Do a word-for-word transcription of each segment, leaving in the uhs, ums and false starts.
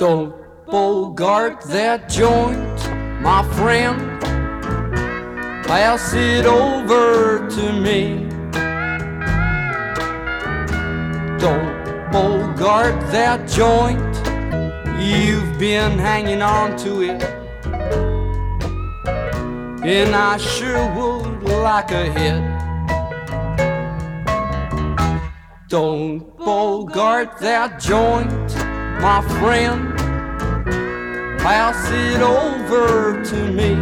Don't bogart that joint, my friend. Pass it over to me. Don't bogart that joint. You've been hanging on to it, and I sure would like a hit. Don't bogart that joint, my friend. Pass it over to me.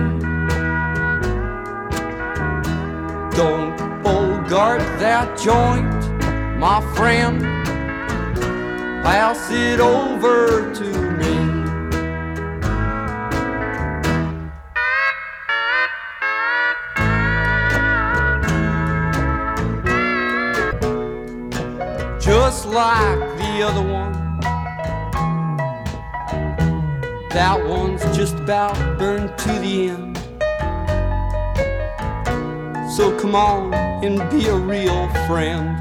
Don't bogart that joint, my friend. Pass it over to me. Just like the other one, that one's just about burned to the end. So come on and be a real friend.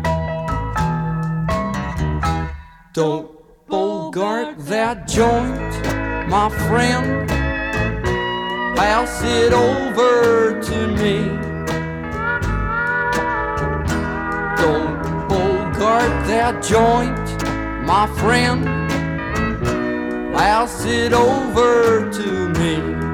Don't bogart that joint, my friend. Pass it over to me. Don't bogart that joint, my friend. Pass it over to me.